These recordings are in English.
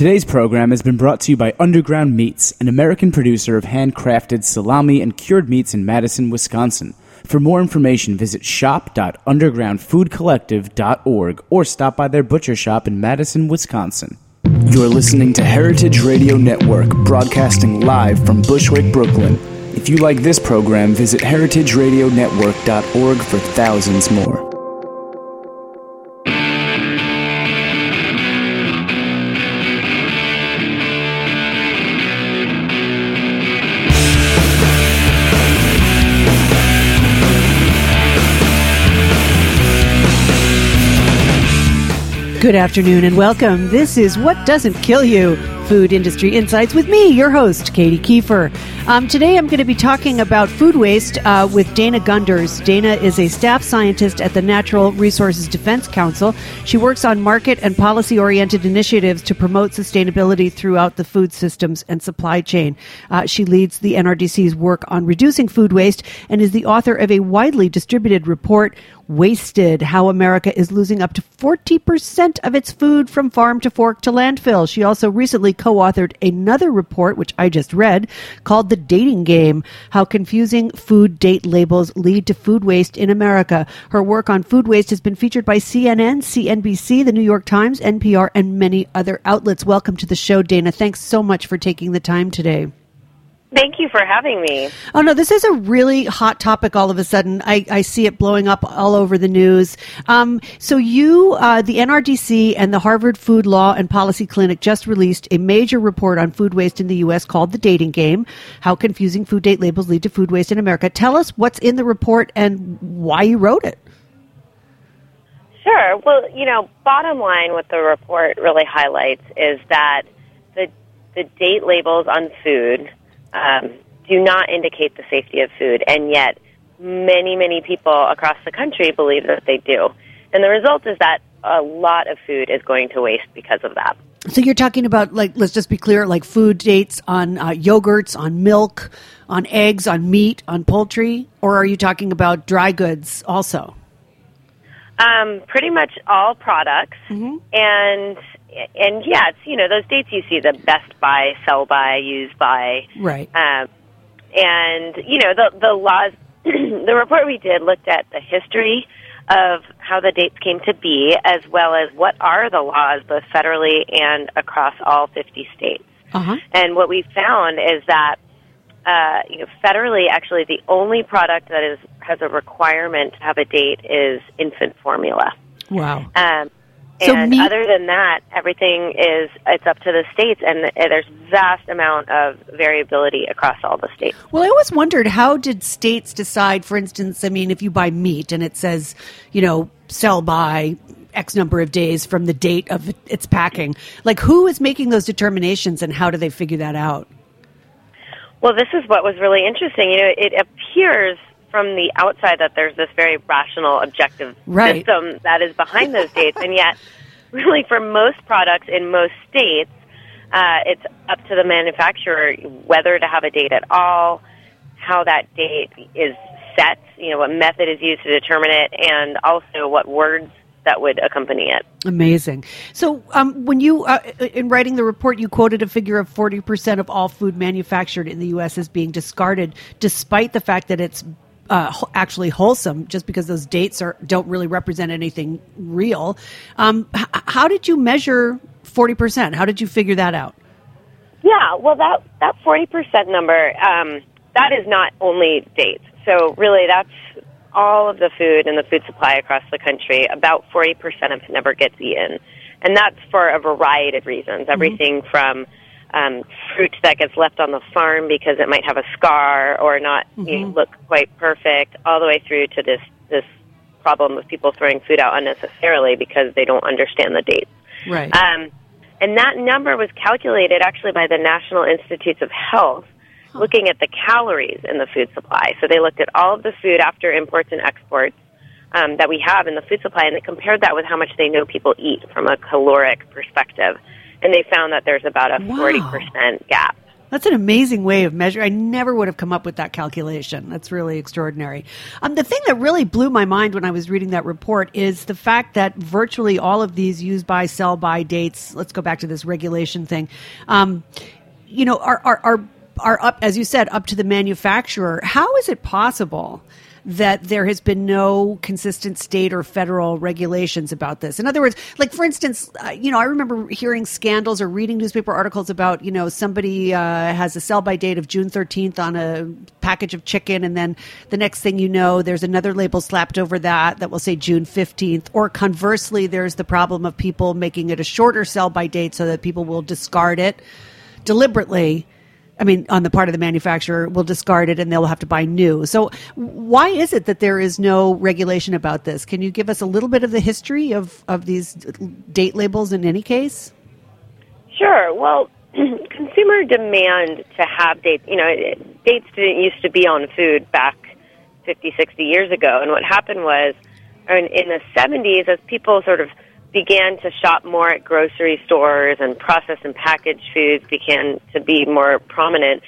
Today's program has been brought to you by Underground Meats, an American producer of handcrafted salami and cured meats in Madison, Wisconsin. For more information, visit shop.undergroundfoodcollective.org or stop by their butcher shop in Madison, Wisconsin. You're listening to Heritage Radio Network, broadcasting live from Bushwick, Brooklyn. If you like this program, visit heritageradionetwork.org for thousands more. Good afternoon and welcome. This is What Doesn't Kill You, Food Industry Insights with me, your host, Katie Kiefer. Today I'm going to be talking about food waste with Dana Gunders. Dana is a staff scientist at the Natural Resources Defense Council. She works on market and policy-oriented initiatives to promote sustainability throughout the food systems and supply chain. She leads the NRDC's work on reducing food waste and is the author of a widely distributed report, Wasted: How America is Losing Up to 40% of its food from farm to fork to landfill. She also recently co-authored another report, which I just read, called The Dating Game: How Confusing Food Date Labels Lead to Food Waste in America. Her work on food waste has been featured by CNN, CNBC, The New York Times, NPR, and many other outlets. Welcome to the show, Dana. Thanks so much for taking the time today. Thank you for having me. Oh, no, this is a really hot topic all of a sudden. I see it blowing up all over the news. So you, the NRDC and the Harvard Food Law and Policy Clinic just released a major report on food waste in the U.S. called The Dating Game: How Confusing Food Date Labels Lead to Food Waste in America. Tell us what's in the report and why you wrote it. Sure. Well, bottom line, what the report really highlights is that the date labels on food do not indicate the safety of food, and yet many, many people across the country believe that they do. And the result is that a lot of food is going to waste because of that. So you're talking about, let's just be clear, food dates on yogurts, on milk, on eggs, on meat, on poultry, or are you talking about dry goods also? Pretty much all products. Mm-hmm. And yeah, it's, those dates you see, the best by, sell by, use by. Right. And, the laws, the report we did looked at the history of how the dates came to be, as well as what are the laws, both federally and across all 50 states. Uh-huh. And what we found is that, federally, actually, the only product that has a requirement to have a date is infant formula. Wow. And other than that, everything it's up to the states, and there's vast amount of variability across all the states. Well, I always wondered, how did states decide, for instance, if you buy meat and it says, sell by X number of days from the date of its packing, who is making those determinations and how do they figure that out? Well, this is what was really interesting. It appears from the outside that there's this very rational, objective system that is behind those dates, and yet, really, for most products in most states, it's up to the manufacturer whether to have a date at all, how that date is set, what method is used to determine it, and also what words that would accompany it. Amazing. So when you, in writing the report, you quoted a figure of 40% of all food manufactured in the U.S. is being discarded, despite the fact that it's actually wholesome, just because those dates don't really represent anything real. How did you measure 40%? How did you figure that out? Yeah, well, that 40% number, that is not only dates. So really, that's all of the food and the food supply across the country. About 40% of it never gets eaten. And that's for a variety of reasons, everything from fruit that gets left on the farm because it might have a scar or not look quite perfect, all the way through to this problem of people throwing food out unnecessarily because they don't understand the dates. Right. And that number was calculated actually by the National Institutes of Health, looking at the calories in the food supply. So they looked at all of the food after imports and exports that we have in the food supply, and they compared that with how much they know people eat from a caloric perspective. And they found that there's about a 40% gap. That's an amazing way of measuring. I never would have come up with that calculation. That's really extraordinary. The thing that really blew my mind when I was reading that report is the fact that virtually all of these use by, sell by dates, let's go back to this regulation thing, are up, as you said, up to the manufacturer. How is it possible that there has been no consistent state or federal regulations about this? In other words, like, for instance, I remember hearing scandals or reading newspaper articles about, somebody has a sell-by date of June 13th on a package of chicken, and then the next thing you know, there's another label slapped over that will say June 15th. Or conversely, there's the problem of people making it a shorter sell-by date so that people will discard it deliberately. On the part of the manufacturer, will discard it and they'll have to buy new. So why is it that there is no regulation about this? Can you give us a little bit of the history of these date labels in any case? Sure. Well, consumer demand to have dates, dates didn't used to be on food back 50, 60 years ago. And what happened was, in the 70s, as people sort of began to shop more at grocery stores and processed and packaged foods began to be more prominent,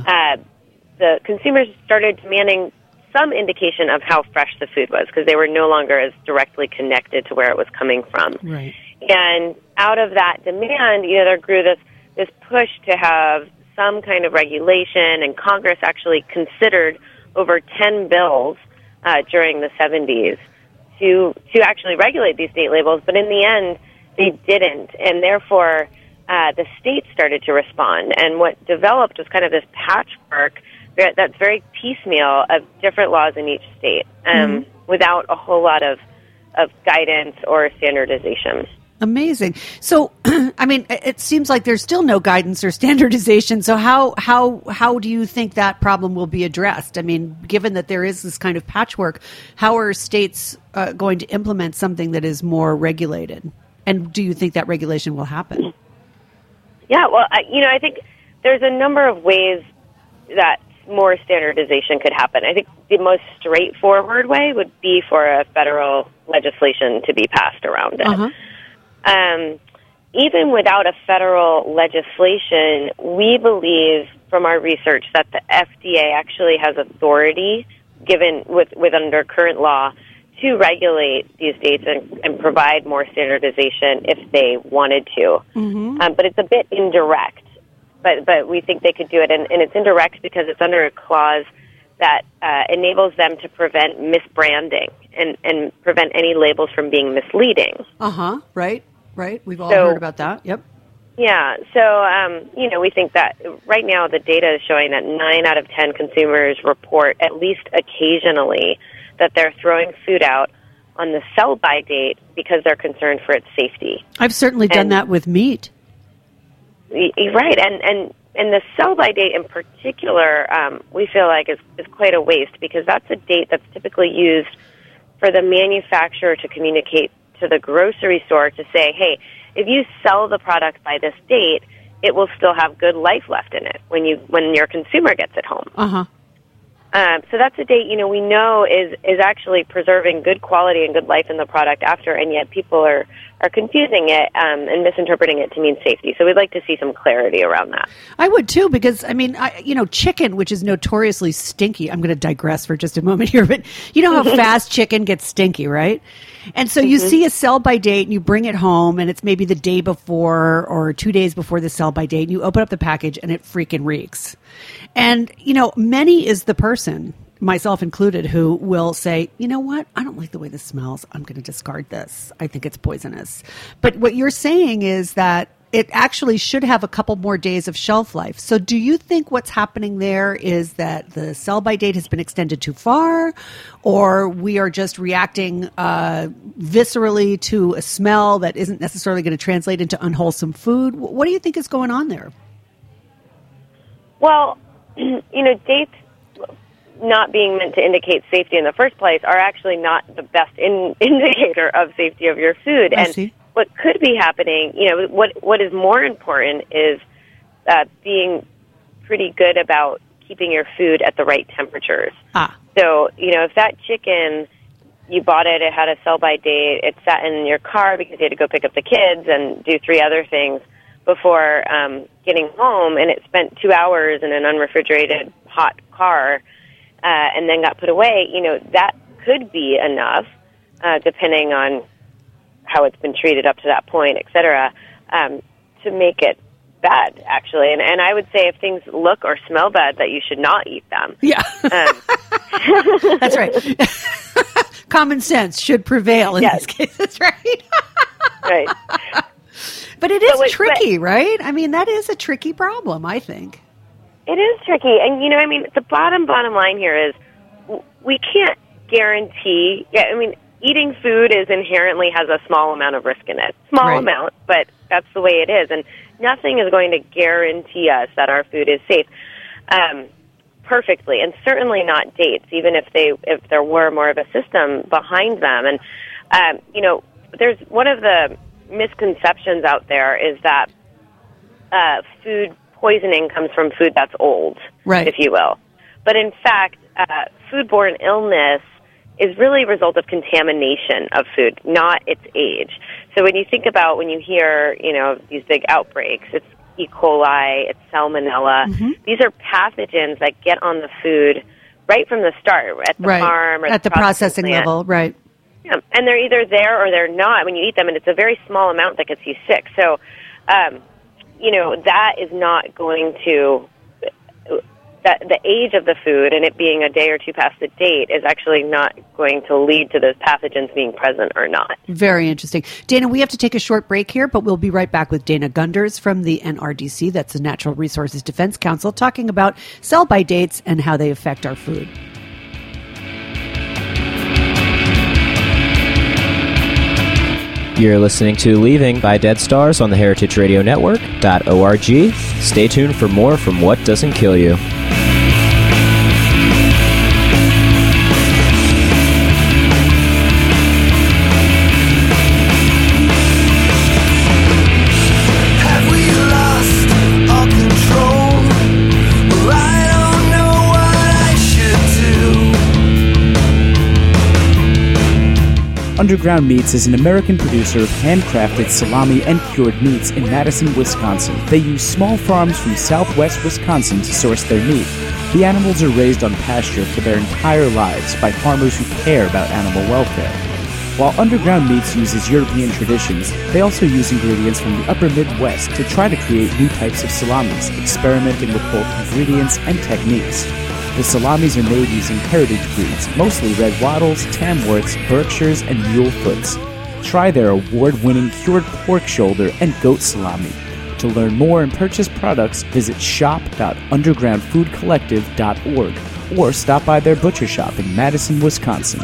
the consumers started demanding some indication of how fresh the food was because they were no longer as directly connected to where it was coming from. Right. And out of that demand, there grew this push to have some kind of regulation, and Congress actually considered over 10 bills during the 70s to actually regulate these date labels, but in the end, they didn't, and therefore the states started to respond. And what developed was kind of this patchwork that's very piecemeal of different laws in each state, without a whole lot of guidance or standardization. Amazing. So, it seems like there's still no guidance or standardization. So how do you think that problem will be addressed? Given that there is this kind of patchwork, how are states going to implement something that is more regulated? And do you think that regulation will happen? Yeah, well, I think there's a number of ways that more standardization could happen. I think the most straightforward way would be for a federal legislation to be passed around it. Uh-huh. Even without a federal legislation, we believe from our research that the FDA actually has authority given with under current law to regulate these dates and provide more standardization if they wanted to. Mm-hmm. But it's a bit indirect. But we think they could do it, and it's indirect because it's under a clause that enables them to prevent misbranding and prevent any labels from being misleading. Right. We've all heard about that. Yep. Yeah. So, we think that right now the data is showing that 9 out of 10 consumers report at least occasionally that they're throwing food out on the sell-by date because they're concerned for its safety. I've certainly done that with meat. Right. And the sell-by date in particular, we feel like is quite a waste because that's a date that's typically used for the manufacturer to communicate to the grocery store to say, hey, if you sell the product by this date, it will still have good life left in it when your consumer gets it home. Uh-huh. So that's a date, we know is actually preserving good quality and good life in the product after, and yet people are confusing it and misinterpreting it to mean safety. So we'd like to see some clarity around that. I would too, because chicken, which is notoriously stinky. I'm going to digress for just a moment here, but you know how fast chicken gets stinky, right? And so you see a sell-by date and you bring it home and it's maybe the day before or 2 days before the sell-by date, and you open up the package and it freaking reeks. And, many is the person, myself included, who will say, you know what, I don't like the way this smells. I'm going to discard this. I think it's poisonous. But what you're saying is that it actually should have a couple more days of shelf life. So do you think what's happening there is that the sell-by date has been extended too far, or we are just reacting viscerally to a smell that isn't necessarily going to translate into unwholesome food? What do you think is going on there? Well, dates not being meant to indicate safety in the first place are actually not the best indicator of safety of your food. I see. What could be happening, what is more important is being pretty good about keeping your food at the right temperatures. So, if that chicken, you bought it had a sell-by date, it sat in your car because you had to go pick up the kids and do 3 other things. before getting home, and it spent 2 hours in an unrefrigerated hot car and then got put away, that could be enough, depending on how it's been treated up to that point, et cetera, to make it bad, actually. And I would say if things look or smell bad, that you should not eat them. Yeah. That's right. Common sense should prevail in these cases, right? Right. But it is tricky, right? I mean, that is a tricky problem, I think. It is tricky. And, the bottom line here is we can't guarantee, eating food inherently has a small amount of risk in it. Small amount, but that's the way it is. And nothing is going to guarantee us that our food is safe perfectly, and certainly not dates, even if there were more of a system behind them. And, there's one of the misconceptions out there is that food poisoning comes from food that's old, if you will. But in fact, foodborne illness is really a result of contamination of food, not its age. So when you hear, these big outbreaks, it's E. coli, it's salmonella. Mm-hmm. These are pathogens that get on the food right from the start, at the farm or at the processing level, right. Yeah, and they're either there or they're not when you eat them, and it's a very small amount that gets you sick. So, that is not going to... the age of the food and it being a day or two past the date is actually not going to lead to those pathogens being present or not. Very interesting. Dana, we have to take a short break here, but we'll be right back with Dana Gunders from the NRDC, that's the Natural Resources Defense Council, talking about sell-by dates and how they affect our food. You're listening to Leaving by Dead Stars on the Heritage Radio Network.org. Stay tuned for more from What Doesn't Kill You. Underground Meats is an American producer of handcrafted salami and cured meats in Madison, Wisconsin. They use small farms from southwest Wisconsin to source their meat. The animals are raised on pasture for their entire lives by farmers who care about animal welfare. While Underground Meats uses European traditions, they also use ingredients from the upper Midwest to try to create new types of salamis, experimenting with both ingredients and techniques. The salamis are made using heritage breeds, mostly red wattles, tamworths, berkshires, and mule foots. Try their award-winning cured pork shoulder and goat salami. To learn more and purchase products, visit shop.undergroundfoodcollective.org or stop by their butcher shop in Madison, Wisconsin.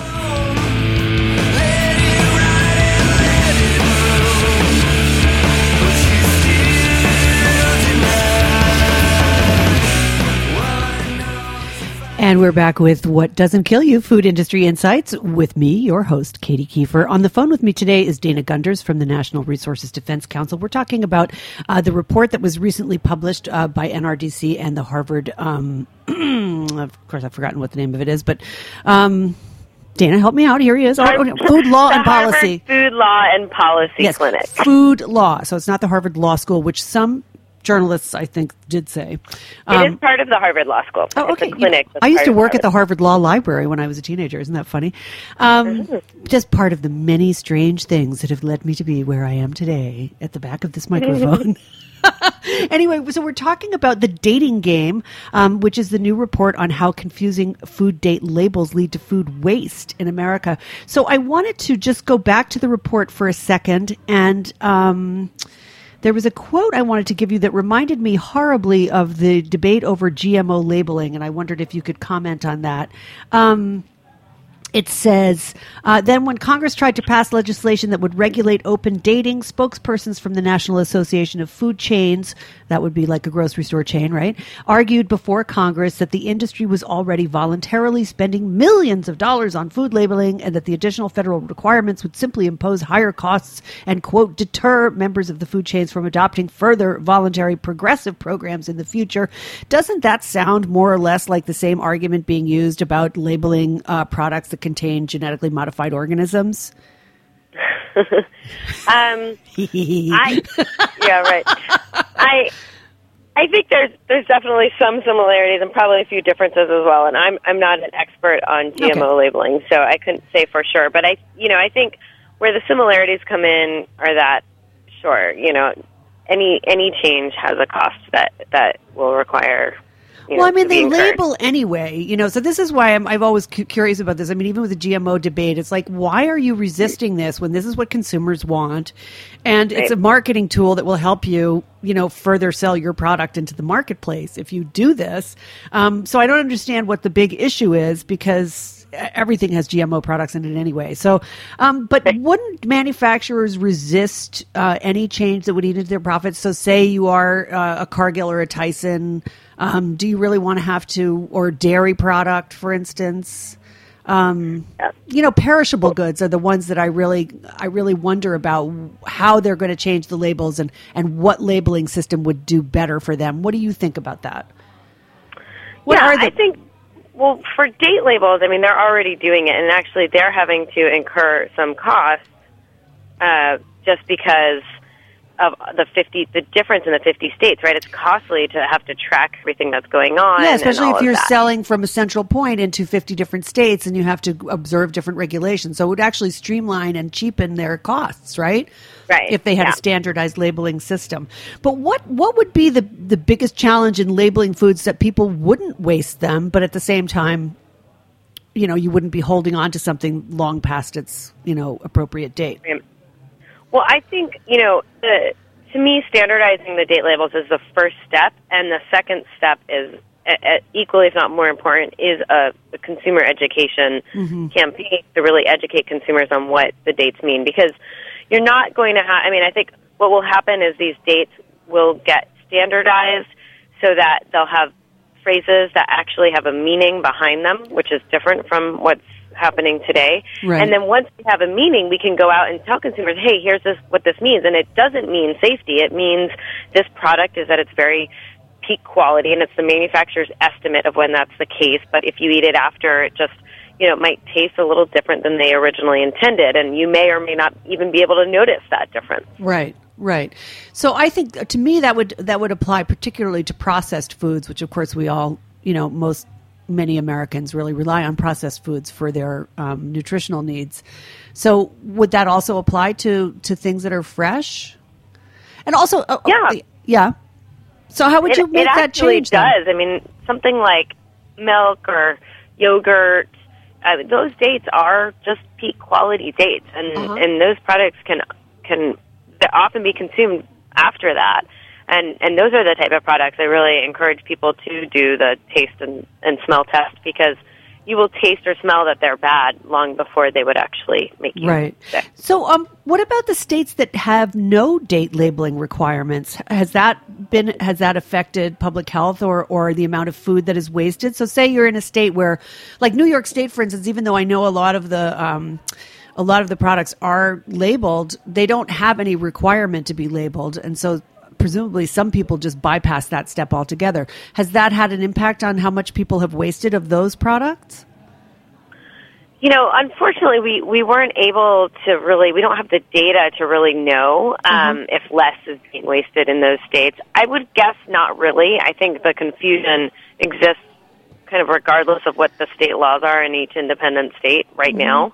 And we're back with What Doesn't Kill You, Food Industry Insights, with me, your host, Katie Kiefer. On the phone with me today is Dana Gunders from the National Resources Defense Council. We're talking about the report that was recently published by NRDC and the Harvard, of course, I've forgotten what the name of it is, but Dana, help me out. Here he is. Food Law and Policy. Food Law and Policy Clinic. Food Law. So it's not the Harvard Law School, which some journalists, I think, did say. It is part of the Harvard Law School. Oh, okay. It's a clinic. I used to work at the Harvard Law Library when I was a teenager. Isn't that funny? Just part of the many strange things that have led me to be where I am today at the back of this microphone. Anyway, so we're talking about the dating game, which is the new report on how confusing food date labels lead to food waste in America. So I wanted to just go back to the report for a second, and there was a quote I wanted to give you that reminded me horribly of the debate over GMO labeling, and I wondered if you could comment on that. It says, then when Congress tried to pass legislation that would regulate open dating, spokespersons from the National Association of Food Chains, that would be like a grocery store chain, right, argued before Congress that the industry was already voluntarily spending millions of dollars on food labeling and that the additional federal requirements would simply impose higher costs and, quote, deter members of the food chains from adopting further voluntary progressive programs in the future. Doesn't that sound more or less like the same argument being used about labeling products that contain genetically modified organisms? Yeah, right. I think there's definitely some similarities and probably a few differences as well. And I'm not an expert on GMO labeling, so I couldn't say for sure. But I think where the similarities come in are that, sure, any change has a cost that will require. Well, I mean, they label anyway, so this is why I'm always curious about this. I mean, even with the GMO debate, it's like, why are you resisting this when this is what consumers want? And it's a marketing tool that will help you, further sell your product into the marketplace if you do this. So I don't understand what the big issue is, because everything has GMO products in it anyway. So, but wouldn't manufacturers resist any change that would eat into their profits? So say you are a Cargill or a Tyson. Do you really want to have to, or dairy product, for instance? Perishable goods are the ones that I really wonder about how they're going to change the labels and what labeling system would do better for them. What do you think about that? I think, well, for date labels, I mean, they're already doing it, and actually they're having to incur some costs just because of the difference in the 50 states, right? It's costly to have to track everything that's going on. Yeah, especially if you're selling from a central point into 50 different states and you have to observe different regulations. So it would actually streamline and cheapen their costs, right? Right. If they had a standardized labeling system. But what would be the biggest challenge in labeling foods that people wouldn't waste them, but at the same time, you wouldn't be holding on to something long past its, appropriate date? Well, I think, to me, standardizing the date labels is the first step, and the second step is, equally if not more important, is a consumer education campaign to really educate consumers on what the dates mean. Because you're not going to have, I think what will happen is these dates will get standardized so that they'll have phrases that actually have a meaning behind them, which is different from what's happening today. Right. And then once we have a meaning, we can go out and tell consumers, hey, here's what this means. And it doesn't mean safety. It means this product is at its very peak quality, and it's the manufacturer's estimate of when that's the case. But if you eat it after, it just, it might taste a little different than they originally intended. And you may or may not even be able to notice that difference. Right. Right. So I think, to me, that would apply particularly to processed foods, which of course we all, many Americans really rely on processed foods for their nutritional needs. So would that also apply to things that are fresh? And also, yeah. So how would you make that change? It actually does. I mean, something like milk or yogurt, those dates are just peak quality dates, and those products can often be consumed after that. And those are the type of products I really encourage people to do the taste and smell test, because you will taste or smell that they're bad long before they would actually make you sick. So what about the states that have no date labeling requirements? Has that affected public health or the amount of food that is wasted? So say you're in a state where, like New York State, for instance, even though I know a lot of the products are labeled, they don't have any requirement to be labeled. And so presumably some people just bypass that step altogether. Has that had an impact on how much people have wasted of those products? Unfortunately, we weren't able to really, we don't have the data to really know if less is being wasted in those states. I would guess not really. I think the confusion exists kind of regardless of what the state laws are in each independent state right now.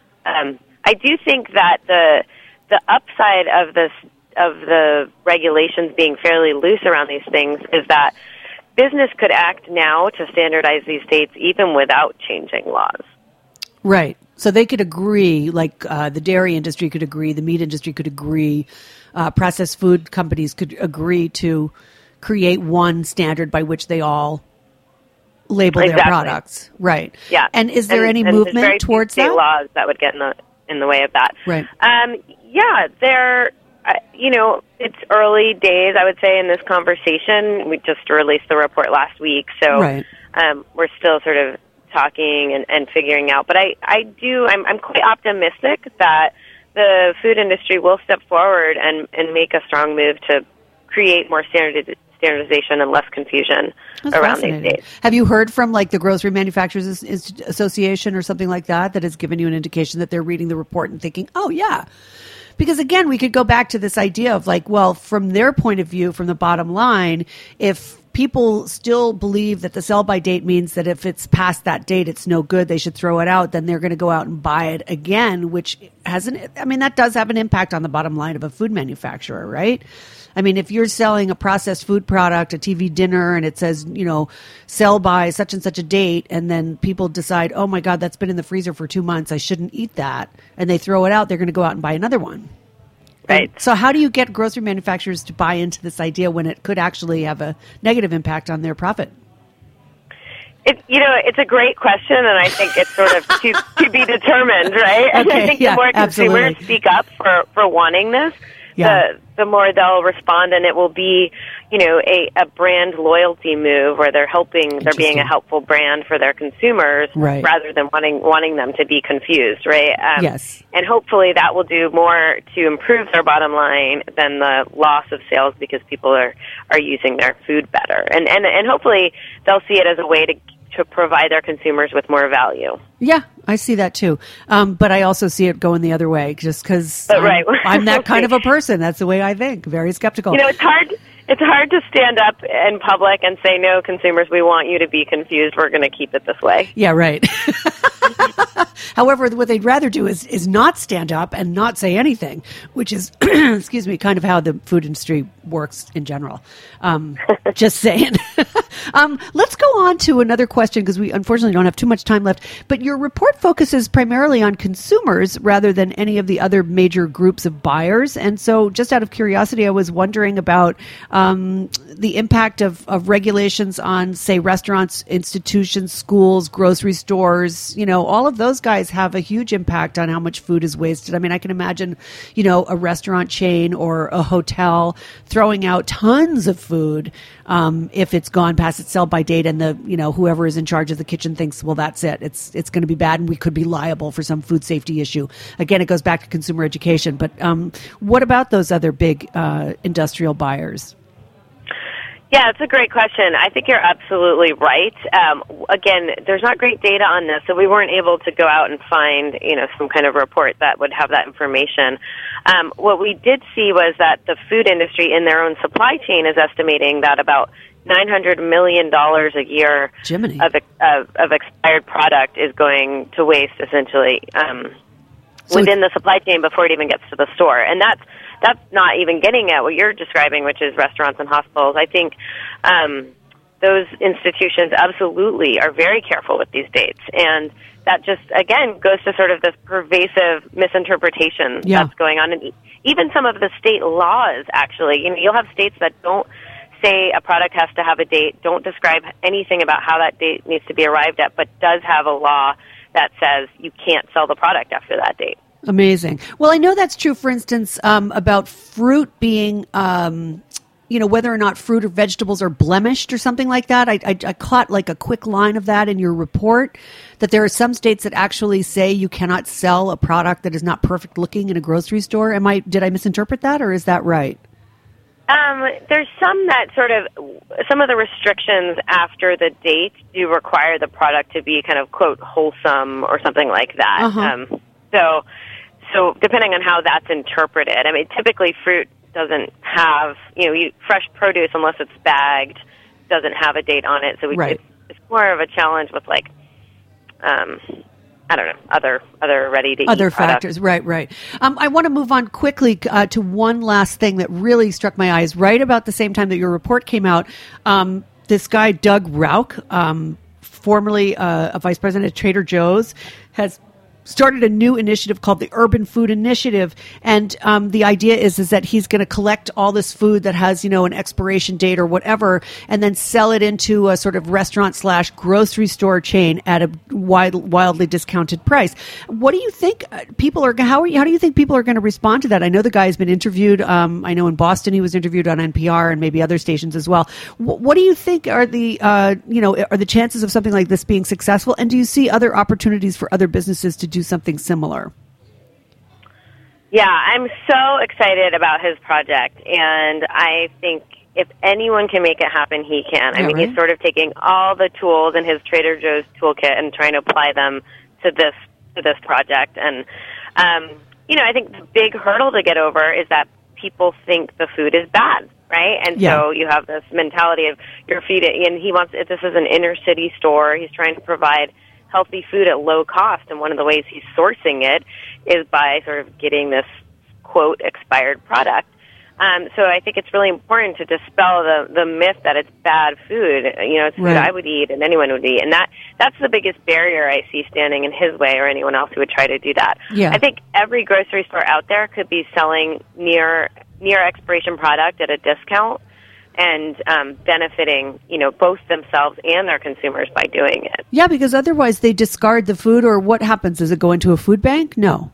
I do think that the upside of the regulations being fairly loose around these things is that business could act now to standardize these dates even without changing laws. Right. So they could agree, like the dairy industry could agree, the meat industry could agree, processed food companies could agree to create one standard by which they all label their products. Right. Yeah. And is there any movement towards that? Laws that would get in the way of that. Right. It's early days, I would say, in this conversation. We just released the report last week, so we're still sort of talking and figuring out. But I'm quite optimistic that the food industry will step forward and make a strong move to create more standardization and less confusion around these days. Have you heard from like the Grocery Manufacturers Association or something like that has given you an indication that they're reading the report and thinking, oh yeah, Because again, we could go back to this idea of like, well, from their point of view, from the bottom line, if people still believe that the sell-by date means that if it's past that date, it's no good, they should throw it out, then they're going to go out and buy it again, which that does have an impact on the bottom line of a food manufacturer, right? I mean, if you're selling a processed food product, a TV dinner, and it says, sell by such and such a date, and then people decide, oh my God, that's been in the freezer for 2 months, I shouldn't eat that, and they throw it out, they're going to go out and buy another one. Right. So how do you get grocery manufacturers to buy into this idea when it could actually have a negative impact on their profit? It's a great question, and I think it's sort of to be determined, right? And I think the more consumers speak up for wanting this, the more they'll respond, and it will be, a brand loyalty move where they're being a helpful brand for their consumers, right, rather than wanting them to be confused, right? Yes. And hopefully that will do more to improve their bottom line than the loss of sales because people are using their food better. And hopefully they'll see it as a way to provide their consumers with more value. Yeah, I see that too. But I also see it going the other way just because I'm that kind of a person. That's the way I think. Very skeptical. It's hard to stand up in public and say, no, consumers, we want you to be confused. We're going to keep it this way. Yeah, right. However, what they'd rather do is not stand up and not say anything, which is, excuse me, kind of how the food industry works in general. Just saying. Let's go on to another question because we unfortunately don't have too much time left. But your report focuses primarily on consumers rather than any of the other major groups of buyers. And so just out of curiosity, I was wondering about the impact of regulations on, say, restaurants, institutions, schools, grocery stores. All of those guys have a huge impact on how much food is wasted. I mean, I can imagine, a restaurant chain or a hotel throwing out tons of food if it's gone past its sell-by date and the whoever is in charge of the kitchen thinks, well, that's it. It's going to be bad and we could be liable for some food safety issue. Again, it goes back to consumer education. But what about those other big industrial buyers? Yeah, it's a great question. I think you're absolutely right. Again, there's not great data on this, so we weren't able to go out and find, some kind of report that would have that information. What we did see was that the food industry in their own supply chain is estimating that about $900 million a year of expired product is going to waste, essentially, within the supply chain before it even gets to the store. And that's not even getting at what you're describing, which is restaurants and hospitals. I think those institutions absolutely are very careful with these dates. And that just, again, goes to sort of this pervasive misinterpretation that's going on. And even some of the state laws, actually, you'll have states that don't say a product has to have a date, don't describe anything about how that date needs to be arrived at, but does have a law that says you can't sell the product after that date. Amazing. Well, I know that's true, for instance, about fruit being, whether or not fruit or vegetables are blemished or something like that. I caught like a quick line of that in your report, that there are some states that actually say you cannot sell a product that is not perfect looking in a grocery store. Did I misinterpret that, or is that right? There's some that some of the restrictions after the date do require the product to be kind of, quote, wholesome or something like that. Uh-huh. So depending on how that's interpreted, I mean, typically fruit doesn't have, fresh produce, unless it's bagged, doesn't have a date on it. So it's more of a challenge with I don't know, other ready-to-eat other products. factors. Right. I want to move on quickly to one last thing that really struck my eyes. Right about the same time that your report came out, this guy, Doug Rauch, formerly a vice president at Trader Joe's, has started a new initiative called the Urban Food Initiative. And the idea is that he's going to collect all this food that has, an expiration date or whatever, and then sell it into a sort of restaurant/grocery store chain at a wildly discounted price. What do you think people are, how do you think people are going to respond to that? I know the guy has been interviewed. I know in Boston he was interviewed on NPR and maybe other stations as well. What do you think are the, are the chances of something like this being successful? And do you see other opportunities for other businesses to do something similar? Yeah, I'm so excited about his project, and I think if anyone can make it happen, he can. I mean, he's sort of taking all the tools in his Trader Joe's toolkit and trying to apply them to this project. And I think the big hurdle to get over is that people think the food is bad, right? And so you have this mentality of you're feeding, and this is an inner city store. He's trying to provide healthy food at low cost, and one of the ways he's sourcing it is by sort of getting this, quote, expired product. So I think it's really important to dispel the myth that it's bad food. It's food I would eat and anyone would eat. And that's the biggest barrier I see standing in his way or anyone else who would try to do that. Yeah. I think every grocery store out there could be selling near expiration product at a discount and benefiting, both themselves and their consumers by doing it. Yeah, because otherwise they discard the food, or what happens? Does it go into a food bank? No.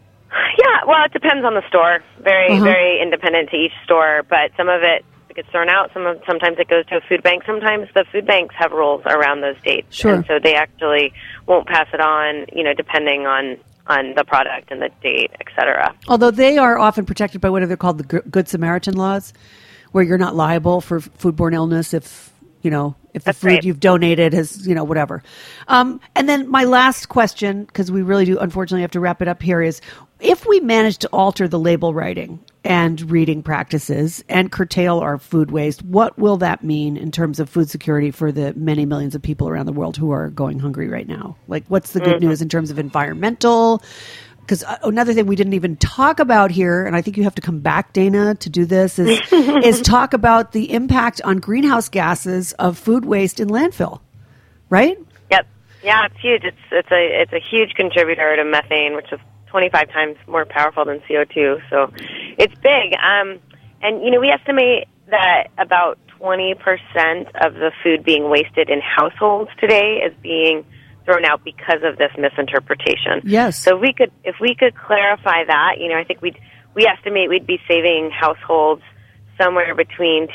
Yeah, well, it depends on the store. Very, very independent to each store. But some of it gets thrown out. Sometimes it goes to a food bank. Sometimes the food banks have rules around those dates. Sure. And so they actually won't pass it on, depending on the product and the date, et cetera. Although they are often protected by what are called the Good Samaritan laws, where you're not liable for foodborne illness if the food you've donated has, whatever. And then my last question, because we really do unfortunately have to wrap it up here, is if we manage to alter the label writing and reading practices and curtail our food waste, what will that mean in terms of food security for the many millions of people around the world who are going hungry right now? Like, what's the good news in terms of environmental? Because another thing we didn't even talk about here, and I think you have to come back, Dana, to do this, is talk about the impact on greenhouse gases of food waste in landfill, right? Yep. Yeah, it's huge. It's a huge contributor to methane, which is 25 times more powerful than CO2. So it's big. And, we estimate that about 20% of the food being wasted in households today is being thrown out because of this misinterpretation. Yes. So if we could clarify that, I think we estimate we'd be saving households somewhere between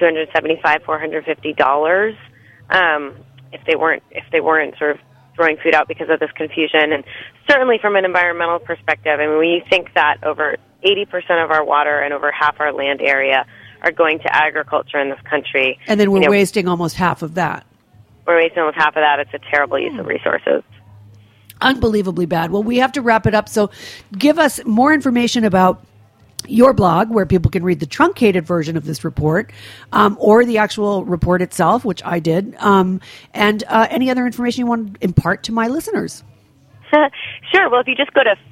$275-$450 if they weren't sort of throwing food out because of this confusion. And certainly from an environmental perspective, when you think that over 80% of our water and over half our land area are going to agriculture in this country, and then we're wasting almost half of that. We're wasting almost half of that. It's a terrible use of resources. Unbelievably bad. Well, we have to wrap it up. So give us more information about your blog, where people can read the truncated version of this report, or the actual report itself, which I did, and any other information you want to impart to my listeners. Sure. Well, if you just go to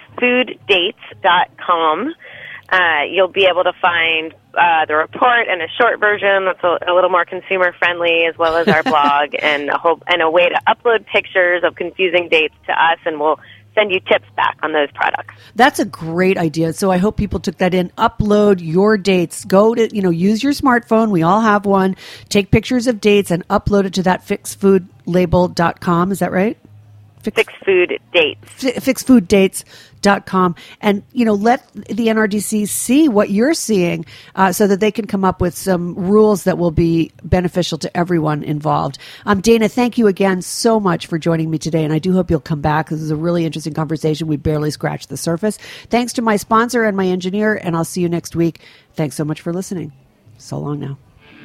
fixfooddates.com, you'll be able to find the report and a short version that's a little more consumer friendly, as well as our blog and a way to upload pictures of confusing dates to us, and we'll send you tips back on those products. That's a great idea. So I hope people took that in. Upload your dates. Go to, use your smartphone. We all have one. Take pictures of dates and upload it to that fixfoodlabel.com. Is that right? Fixfood Dates. Fixfooddates.com. And, let the NRDC see what you're seeing so that they can come up with some rules that will be beneficial to everyone involved. Dana, thank you again so much for joining me today. And I do hope you'll come back. This is a really interesting conversation. We barely scratched the surface. Thanks to my sponsor and my engineer, and I'll see you next week. Thanks so much for listening. So long now.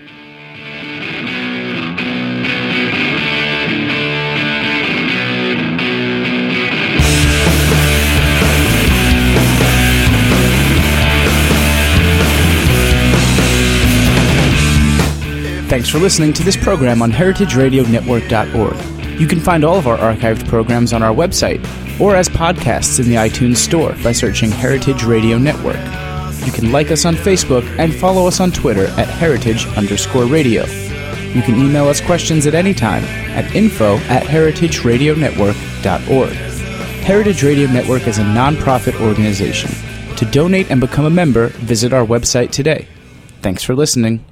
Thanks for listening to this program on heritageradionetwork.org. You can find all of our archived programs on our website or as podcasts in the iTunes Store by searching Heritage Radio Network. You can like us on Facebook and follow us on Twitter at @heritage_radio. You can email us questions at any time at info@heritageradionetwork.org. Heritage Radio Network is a nonprofit organization. To donate and become a member, visit our website today. Thanks for listening.